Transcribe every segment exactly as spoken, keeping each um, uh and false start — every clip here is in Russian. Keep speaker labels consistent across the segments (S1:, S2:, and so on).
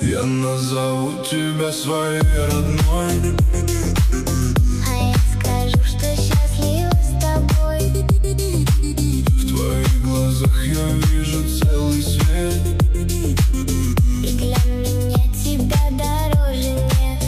S1: Я назову тебя своей родной.
S2: А я скажу, что счастлива с тобой.
S1: В твоих глазах я вижу целый свет,
S2: И для меня тебя дороже нет.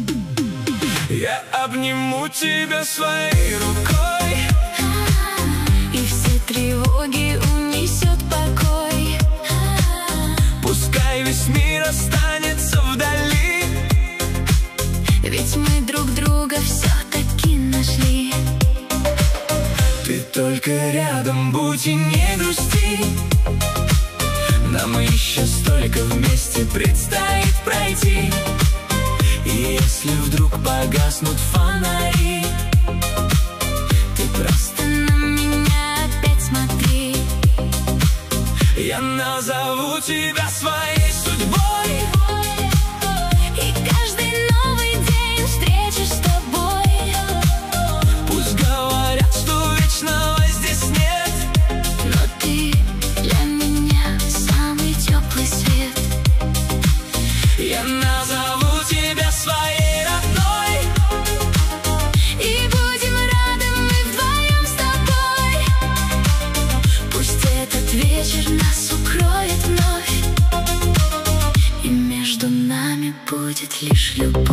S1: Я обниму тебя своей рукой,
S2: И все тревоги унесет покой.
S1: пускай весь мир останется вдали,
S2: Ведь мы друг друга все-таки нашли.
S1: ты только рядом будь и не грусти. Нам еще столько вместе предстоит пройти. И если вдруг погаснут фонари,
S2: Ты просто на меня опять смотри.
S1: я назову тебя своей судьбой.
S2: И каждый новый день встречи с тобой.
S1: Пусть говорят, что вечного здесь нет,
S2: Но ты для меня самый теплый свет.
S1: я назову тебя своей родной.
S2: И будем рады мы вдвоем с тобой. Пусть этот вечер нас укроет вновь, И между нами будет лишь любовь.